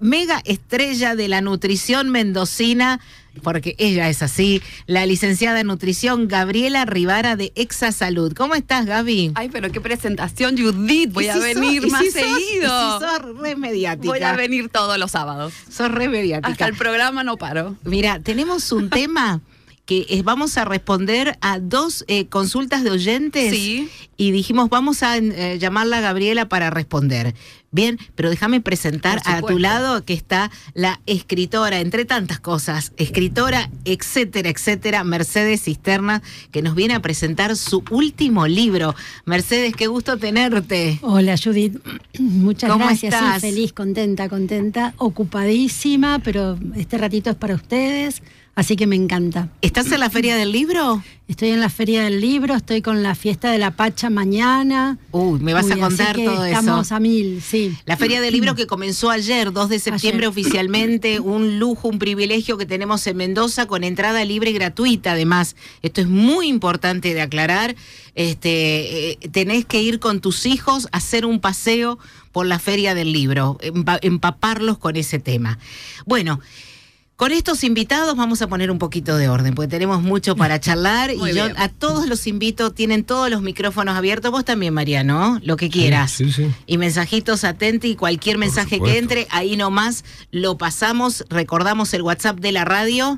mega estrella de la nutrición mendocina, porque ella es así, la licenciada en nutrición Gabriela Rivara de Exasalud. ¿Cómo estás, Gaby? Ay, pero qué presentación, Judith. Voy a venir más seguido. Sos re mediática. Voy a venir todos los sábados. Sos re mediática. Hasta el programa no paro. Mira, tenemos un tema que vamos a responder a 2 consultas de oyentes. Sí. Y dijimos, vamos a llamarla a Gabriela para responder. Bien, pero déjame presentar a tu lado que está la escritora, entre tantas cosas, escritora, etcétera, etcétera, Mercedes Cisterna, que nos viene a presentar su último libro. Mercedes, qué gusto tenerte. Hola, Judith. Muchas gracias. ¿Estás? Sí, feliz, contenta, ocupadísima, pero este ratito es para ustedes, así que me encanta. ¿Estás en la Feria del Libro? Estoy en la Feria del Libro, estoy con la Fiesta de la Pacha mañana. Me vas a contar todo eso. Estamos a 1000, sí. La Feria del Libro que comenzó ayer, 2 de septiembre oficialmente, un lujo, un privilegio que tenemos en Mendoza con entrada libre y gratuita además. Esto es muy importante de aclarar. Tenés que ir con tus hijos a hacer un paseo por la Feria del Libro, empaparlos con ese tema. Bueno, con estos invitados vamos a poner un poquito de orden, porque tenemos mucho para charlar. Y yo a todos los invito, tienen todos los micrófonos abiertos. Vos también, Mariano, lo que quieras. Sí. Y mensajitos atentos y cualquier mensaje que entre, ahí nomás lo pasamos. Recordamos el WhatsApp de la radio.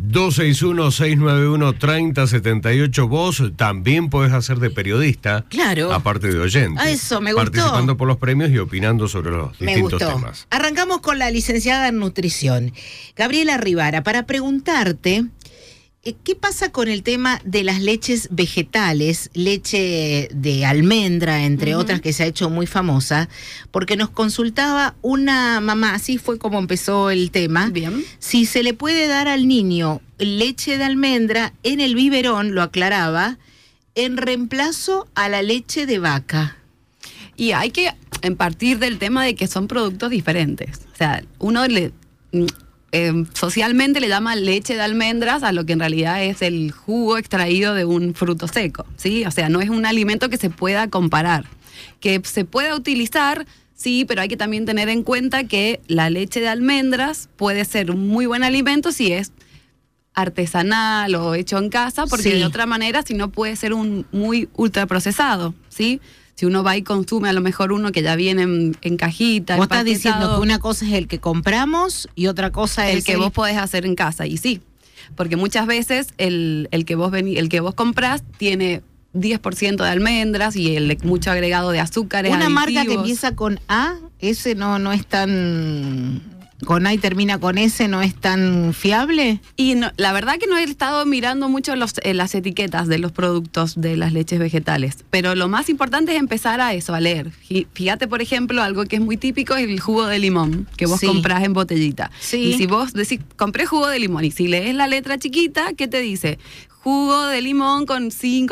261-691-3078. Vos también podés hacer de periodista. Claro. Aparte de oyente. A eso me gustó. Participando por los premios y opinando sobre los distintos temas. Arrancamos con la licenciada en nutrición, Gabriela Rivara, para preguntarte, ¿qué pasa con el tema de las leches vegetales, leche de almendra, entre otras, que se ha hecho muy famosa? Porque nos consultaba una mamá, así fue como empezó el tema. Bien. Si se le puede dar al niño leche de almendra en el biberón, lo aclaraba, en reemplazo a la leche de vaca. Y hay que partir del tema de que son productos diferentes. O sea, uno socialmente le llama leche de almendras a lo que en realidad es el jugo extraído de un fruto seco, ¿sí? O sea, no es un alimento que se pueda comparar. Que se pueda utilizar, sí, pero hay que también tener en cuenta que la leche de almendras puede ser un muy buen alimento si es artesanal o hecho en casa, porque de otra manera, si no, puede ser un muy ultraprocesado, ¿sí? Si uno va y consume a lo mejor uno que ya viene en cajita. Vos estás diciendo que una cosa es el que compramos y otra cosa es el que vos podés hacer en casa. Y sí, porque muchas veces el que vos comprás tiene 10% de almendras y mucho agregado de azúcares. Una aditivos. marca que empieza con A, ese no es tan... Con A y termina con S, ¿no es tan fiable? Y no, la verdad que no he estado mirando mucho las etiquetas de los productos de las leches vegetales, pero lo más importante es empezar a leer. Fíjate, por ejemplo, algo que es muy típico es el jugo de limón, que vos comprás en botellita. Sí. Y si vos decís, compré jugo de limón, y si lees la letra chiquita, ¿qué te dice? Jugo de limón con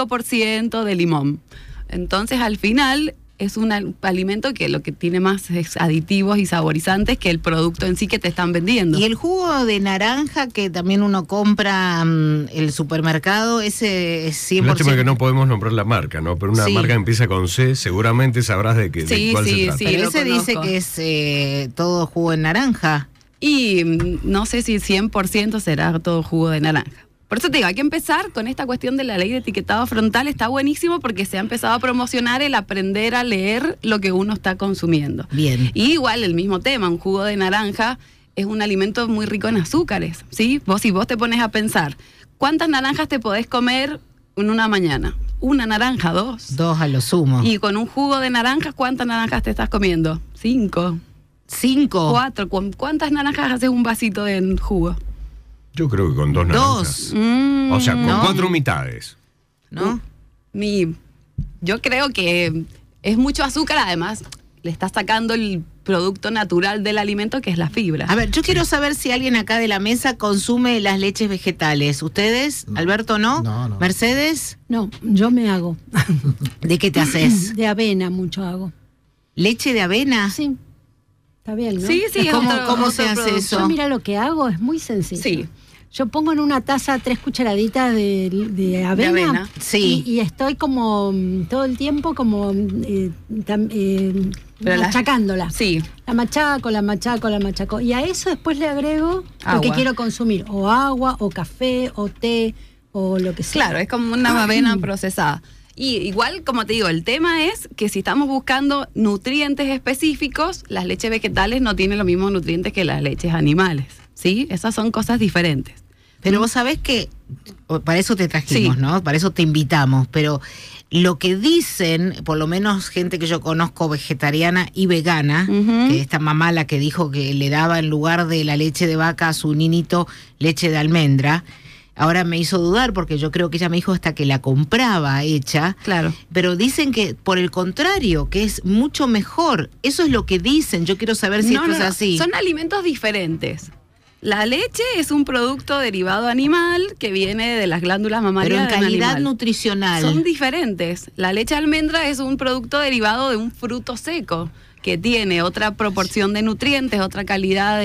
5% de limón. Entonces, al final, es un alimento que lo que tiene más es aditivos y saborizantes que el producto en sí que te están vendiendo. Y el jugo de naranja que también uno compra en el supermercado, ese es 100%. Lástima que no podemos nombrar la marca, ¿no? Pero una marca empieza con C, seguramente sabrás de cuál se trata. Sí, pero ese dice que es todo jugo de naranja. Y no sé si 100% será todo jugo de naranja. Por eso te digo, hay que empezar con esta cuestión de la ley de etiquetado frontal. Está buenísimo porque se ha empezado a promocionar el aprender a leer lo que uno está consumiendo. Bien. Y igual el mismo tema, un jugo de naranja es un alimento muy rico en azúcares, ¿sí? Si vos te pones a pensar, ¿cuántas naranjas te podés comer en una mañana? Una naranja, 2. 2 a lo sumo. Y con un jugo de naranja, ¿cuántas naranjas te estás comiendo? 5. 5. 4. ¿Cuántas naranjas haces un vasito de jugo? Yo creo que con 2 naranjas. O sea, con 4 mitades. ¿No? Yo creo que es mucho azúcar, además le estás sacando el producto natural del alimento, que es la fibra. A ver, yo quiero saber si alguien acá de la mesa consume las leches vegetales. ¿Ustedes? No. ¿Alberto no? No. ¿Mercedes? No, yo me hago. ¿De qué te haces? De avena mucho hago. ¿Leche de avena? Sí. Está bien, ¿no? Sí. ¿Cómo se hace eso? Yo, mira, lo que hago es muy sencillo. Sí. Yo pongo en una taza 3 cucharaditas de avena. Sí. Y estoy como todo el tiempo como Pero machacándola. Sí. La machaco. Y a eso después le agrego lo que quiero consumir. O agua, o café, o té, o lo que sea. Claro, es como una avena procesada. Y igual, como te digo, el tema es que si estamos buscando nutrientes específicos, las leches vegetales no tienen los mismos nutrientes que las leches animales, ¿sí? Esas son cosas diferentes. Pero vos sabés que, para eso te trajimos, Sí. ¿no? Para eso te invitamos, pero lo que dicen, por lo menos gente que yo conozco vegetariana y vegana, Ujú. que esta mamá la que dijo que le daba en lugar de la leche de vaca a su ninito leche de almendra, ahora me hizo dudar porque yo creo que ella me dijo hasta que la compraba hecha. Claro. Pero dicen que por el contrario, que es mucho mejor. Eso es lo que dicen. Yo quiero saber si esto es así. Son alimentos diferentes. La leche es un producto derivado animal que viene de las glándulas Pero mamarias en de un calidad animal. nutricional. Son diferentes. La leche de almendra es un producto derivado de un fruto seco que tiene otra proporción de nutrientes, otra calidad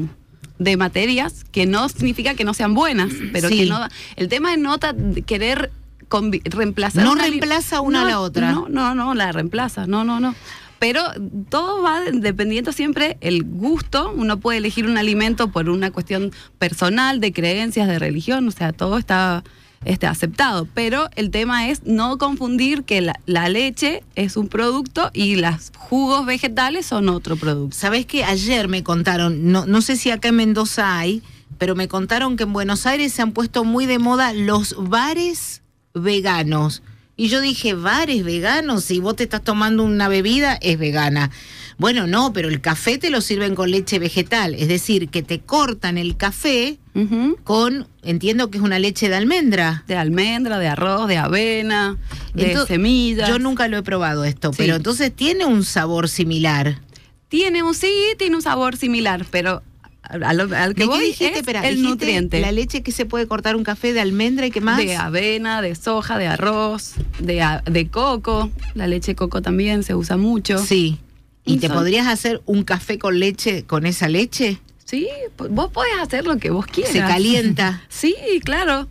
de materias, que no significa que no sean buenas, pero Sí. que no. El tema es no querer reemplazar. No reemplaza una a la otra. No, la reemplaza. No. Pero todo va dependiendo siempre el gusto. Uno puede elegir un alimento por una cuestión personal, de creencias, de religión, o sea, todo está aceptado. Pero el tema es no confundir que la leche es un producto y los jugos vegetales son otro producto. ¿Sabés que ayer me contaron, no sé si acá en Mendoza hay, pero me contaron que en Buenos Aires se han puesto muy de moda los bares veganos? Y yo dije, ¿bares veganos? Si vos te estás tomando una bebida, es vegana. Bueno, no, pero el café te lo sirven con leche vegetal. Es decir, que te cortan el café Ujú. con, entiendo que es una leche de almendra. De almendra, de arroz, de avena, de semillas. Yo nunca lo he probado esto, Sí. pero entonces tiene un sabor similar. Tiene un sabor similar, pero al que ¿De voy qué dijiste? es Espera, el dijiste nutriente. la leche que se puede cortar un café de almendra y qué más. De avena, de soja, de arroz, de coco. La leche de coco también se usa mucho. Sí. ¿Y te Son- podrías hacer un café con leche, con esa leche? Sí, vos podés hacer lo que vos quieras. Se calienta. Sí, claro.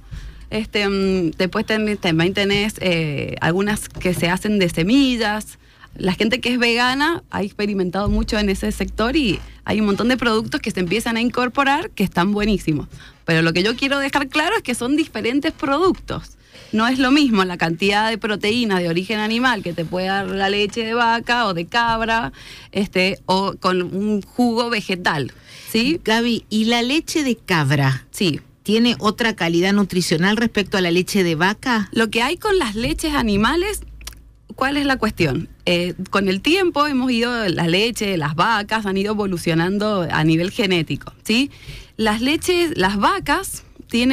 Después también tenés algunas que se hacen de semillas. La gente que es vegana ha experimentado mucho en ese sector y hay un montón de productos que se empiezan a incorporar que están buenísimos. Pero lo que yo quiero dejar claro es que son diferentes productos. No es lo mismo la cantidad de proteínas de origen animal que te puede dar la leche de vaca o de cabra, o con un jugo vegetal, ¿sí? Gaby, ¿y la leche de cabra Sí. tiene otra calidad nutricional respecto a la leche de vaca? Lo que hay con las leches animales, ¿cuál es la cuestión? Con el tiempo hemos ido, la leche, las vacas han ido evolucionando a nivel genético, ¿sí? Las vacas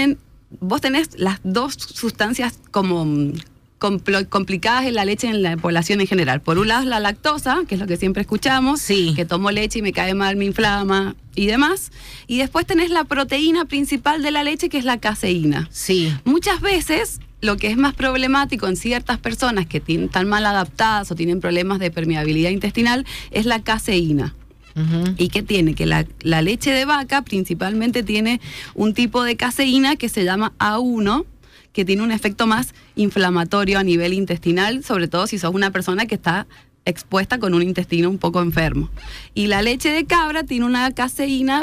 vos tenés las dos sustancias como complicadas en la leche en la población en general. Por un lado es la lactosa, que es lo que siempre escuchamos, Sí. que tomo leche y me cae mal, me inflama y demás. Y después tenés la proteína principal de la leche, que es la caseína. Sí. Muchas veces lo que es más problemático en ciertas personas que están mal adaptadas o tienen problemas de permeabilidad intestinal es la caseína. Ujú. ¿Y qué tiene? Que la leche de vaca principalmente tiene un tipo de caseína que se llama A1, que tiene un efecto más inflamatorio a nivel intestinal, sobre todo si sos una persona que está expuesta con un intestino un poco enfermo. Y la leche de cabra tiene una caseína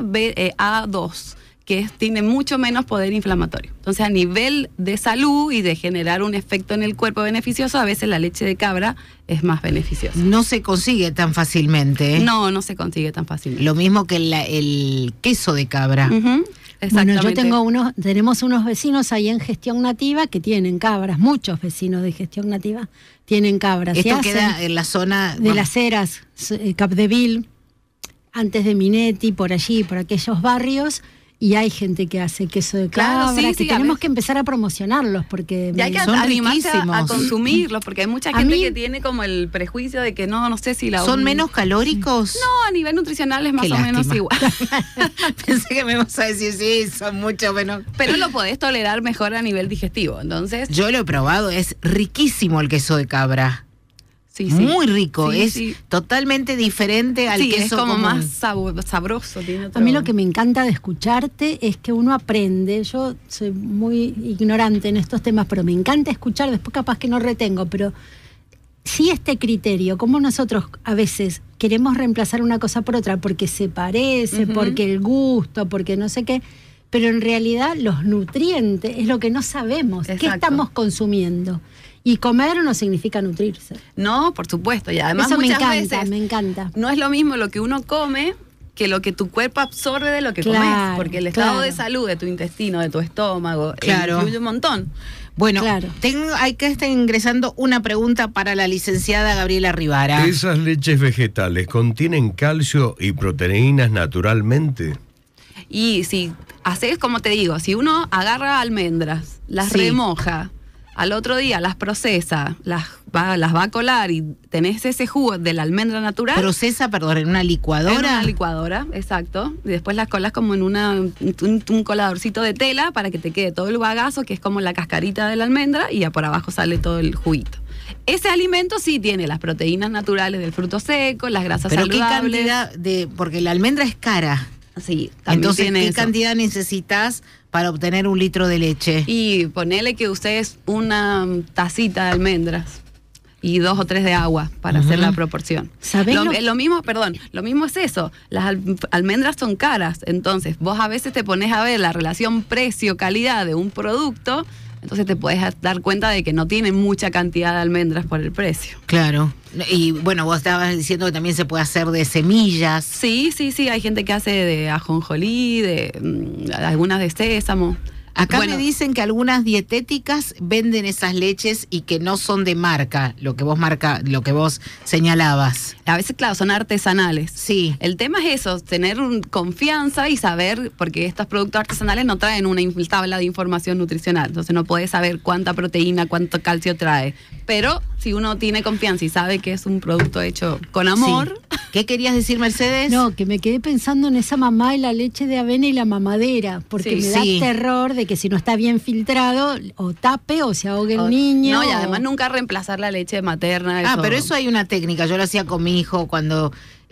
A2, que tiene mucho menos poder inflamatorio. Entonces, a nivel de salud y de generar un efecto en el cuerpo beneficioso, a veces la leche de cabra es más beneficiosa. No se consigue tan fácilmente. No se consigue tan fácilmente. Lo mismo que el queso de cabra. Ujú, Bueno, yo exactamente. tenemos unos vecinos ahí en Gestión Nativa que tienen cabras, muchos vecinos de Gestión Nativa tienen cabras. Esto Se queda hacen en la zona de Las Heras, Capdeville, antes de Minetti, por allí, por aquellos barrios, y hay gente que hace queso de Claro, cabra, sí, que sí, a tenemos ver. que empezar a promocionarlos porque Y hay que Son animarse a riquísimos. consumirlos, porque hay mucha A gente mí- que tiene como el prejuicio de que no sé si ¿Son menos calóricos? No, a nivel nutricional es más Qué o menos lástima. igual. Pensé que me ibas a decir, sí, son mucho menos. Pero lo podés tolerar mejor a nivel digestivo. Entonces, Yo lo he probado, es riquísimo el queso de cabra. sí, sí. Muy rico, Sí, es sí. totalmente diferente al Sí, queso es como común. más sabroso. Tiene A mí lo que me encanta de escucharte es que uno aprende. Yo soy muy ignorante en estos temas, pero me encanta escuchar. Después capaz que no retengo, pero sí este criterio, como nosotros a veces queremos reemplazar una cosa por otra porque se parece, porque el gusto, porque no sé qué, pero en realidad los nutrientes es lo que no sabemos. Exacto. ¿Qué estamos consumiendo? Y comer no significa nutrirse. No, por supuesto. Y además eso muchas veces me encanta. No es lo mismo lo que uno come que lo que tu cuerpo absorbe de lo que comes. Porque el estado de salud de tu intestino, de tu estómago, influye un montón. Bueno, hay que estar ingresando una pregunta para la licenciada Gabriela Rivara. ¿Esas leches vegetales contienen calcio y proteínas naturalmente? Y si haces, como te digo, si uno agarra almendras, las remoja, al otro día las procesa, las va a colar y tenés ese jugo de la almendra natural. ¿Procesa, perdón, en una licuadora? En una licuadora, exacto. Y después las colas como en un coladorcito de tela para que te quede todo el bagazo, que es como la cascarita de la almendra, y ya por abajo sale todo el juguito. Ese alimento sí tiene las proteínas naturales del fruto seco, las grasas saludables. ¿Pero qué cantidad porque la almendra es cara? Sí, también. Entonces, tiene ¿qué eso. Cantidad necesitas para obtener 1 litro de leche? Y ponele que ustedes una tacita de almendras y 2 o 3 de agua para hacer la proporción. ¿Sabés lo mismo es eso. Las almendras son caras, entonces vos a veces te pones a ver la relación precio-calidad de un producto, entonces te puedes dar cuenta de que no tiene mucha cantidad de almendras por el precio. Claro. Y bueno, vos estabas diciendo que también se puede hacer de semillas. Sí, hay gente que hace de ajonjolí, algunas de sésamo. Acá me dicen que algunas dietéticas venden esas leches y que no son de marca, lo que vos señalabas. A veces, claro, son artesanales. Sí. El tema es eso, tener confianza y saber, porque estos productos artesanales no traen una tabla de información nutricional, entonces no podés saber cuánta proteína, cuánto calcio trae. Pero si uno tiene confianza y sabe que es un producto hecho con amor... Sí. ¿Qué querías decir, Mercedes? No, que me quedé pensando en esa mamá y la leche de avena y la mamadera, porque me da terror de que si no está bien filtrado, o tape o se ahogue el niño. No, y además nunca reemplazar la leche materna. Pero eso hay una técnica, yo lo hacía con mi hijo cuando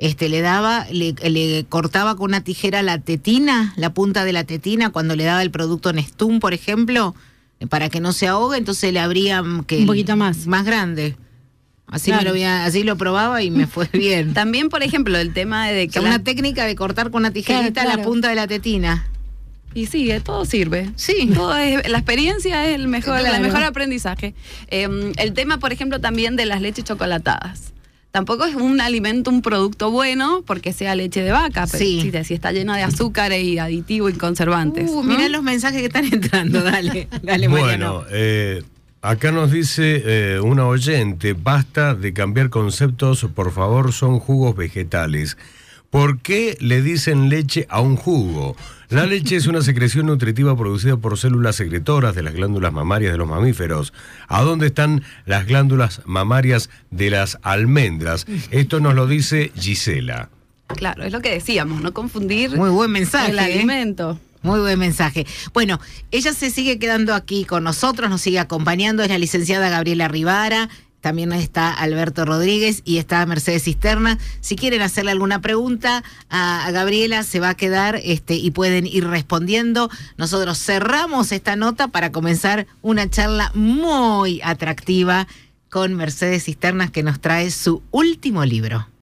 le cortaba con una tijera la tetina, la punta de la tetina, cuando le daba el producto Nestum, por ejemplo, para que no se ahogue, entonces le abría un poquito más grande. Así así lo probaba y me fue bien. También, por ejemplo, el tema de que... una técnica de cortar con una tijerita la punta de la tetina. Y sí, todo sirve. Sí. La experiencia es el mejor aprendizaje. El tema, por ejemplo, también de las leches chocolatadas. Tampoco es un alimento, un producto bueno porque sea leche de vaca, pero si está llena de azúcar y aditivos y conservantes. Mirá los mensajes que están entrando, dale, Mariano. Bueno, acá nos dice una oyente, basta de cambiar conceptos, por favor, son jugos vegetales. ¿Por qué le dicen leche a un jugo? La leche es una secreción nutritiva producida por células secretoras de las glándulas mamarias de los mamíferos. ¿A dónde están las glándulas mamarias de las almendras? Esto nos lo dice Gisela. Claro, es lo que decíamos, no confundir muy buen mensaje, el alimento. Muy buen mensaje. Bueno, ella se sigue quedando aquí con nosotros, nos sigue acompañando, es la licenciada Gabriela Rivara, también está Alberto Rodríguez y está Mercedes Cisterna. Si quieren hacerle alguna pregunta a Gabriela, se va a quedar y pueden ir respondiendo. Nosotros cerramos esta nota para comenzar una charla muy atractiva con Mercedes Cisternas, que nos trae su último libro.